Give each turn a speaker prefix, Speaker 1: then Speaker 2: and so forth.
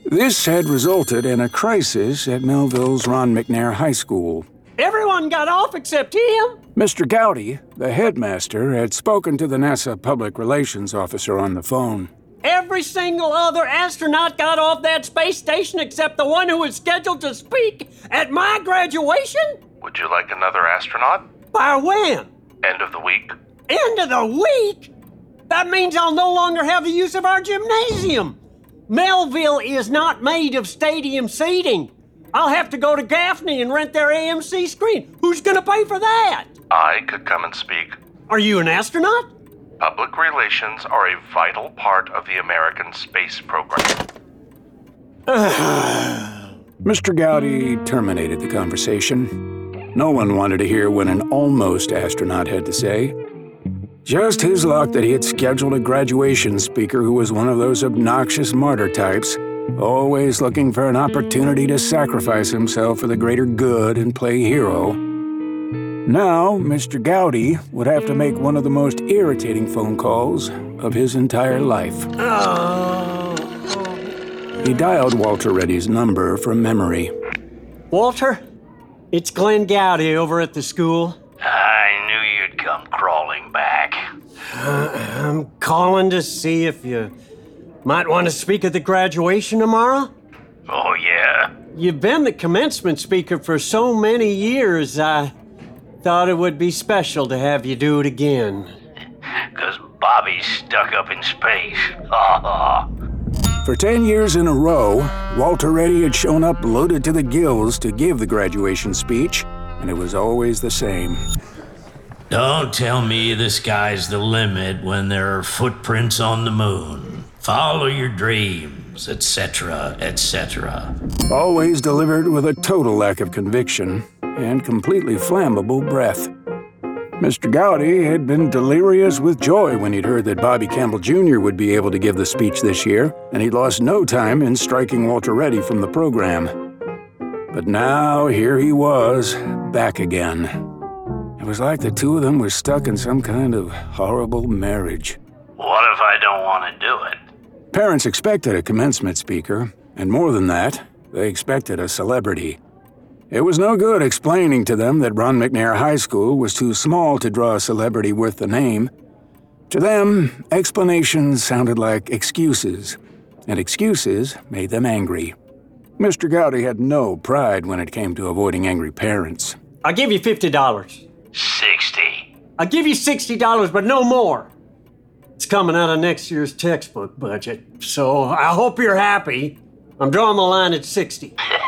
Speaker 1: This had resulted in a crisis at Melville's Ron McNair High School.
Speaker 2: Everyone got off except him.
Speaker 1: Mr. Gowdy, the headmaster, had spoken to the NASA public relations officer on the phone.
Speaker 2: Every single other astronaut got off that space station except the one who was scheduled to speak at my graduation?
Speaker 3: Would you like another astronaut?
Speaker 2: By when?
Speaker 3: End of the week.
Speaker 2: End of the week? That means I'll no longer have the use of our gymnasium. Melville is not made of stadium seating. I'll have to go to Gaffney and rent their AMC screen. Who's gonna pay for that?
Speaker 3: I could come and speak.
Speaker 2: Are you an astronaut?
Speaker 3: Public relations are a vital part of the American space program.
Speaker 1: Mr. Gowdy terminated the conversation. No one wanted to hear what an almost astronaut had to say. Just his luck that he had scheduled a graduation speaker who was one of those obnoxious martyr types, always looking for an opportunity to sacrifice himself for the greater good and play hero. Now, Mr. Gowdy would have to make one of the most irritating phone calls of his entire life. He dialed Walter Reddy's number from memory.
Speaker 2: Walter, it's Glenn Gowdy over at the school.
Speaker 4: I knew you'd come crawling back.
Speaker 2: I'm calling to see if you might want to speak at the graduation tomorrow.
Speaker 4: Oh, yeah?
Speaker 2: You've been the commencement speaker for so many years, I thought it would be special to have you do it again.
Speaker 4: 'Cause Bobby's stuck up in space. Ha ha.
Speaker 1: For 10 years in a row, Walter Reddy had shown up loaded to the gills to give the graduation speech, and it was always the same.
Speaker 5: Don't tell me the sky's the limit when there are footprints on the moon. Follow your dreams, etc., etc.
Speaker 1: Always delivered with a total lack of conviction and completely flammable breath. Mr. Gowdy had been delirious with joy when he'd heard that Bobby Campbell Jr. would be able to give the speech this year, and he'd lost no time in striking Walter Reddy from the program. But now here he was, back again. It was like the two of them were stuck in some kind of horrible marriage.
Speaker 4: What if I don't want to do it?
Speaker 1: Parents expected a commencement speaker, and more than that, they expected a celebrity. It was no good explaining to them that Ron McNair High School was too small to draw a celebrity worth the name. To them, explanations sounded like excuses, and excuses made them angry. Mr. Gowdy had no pride when it came to avoiding angry parents.
Speaker 2: I'll give you $50.
Speaker 4: 60.
Speaker 2: I'll give you $60, but no more. It's coming out of next year's textbook budget, so I hope you're happy. I'm drawing the line at 60.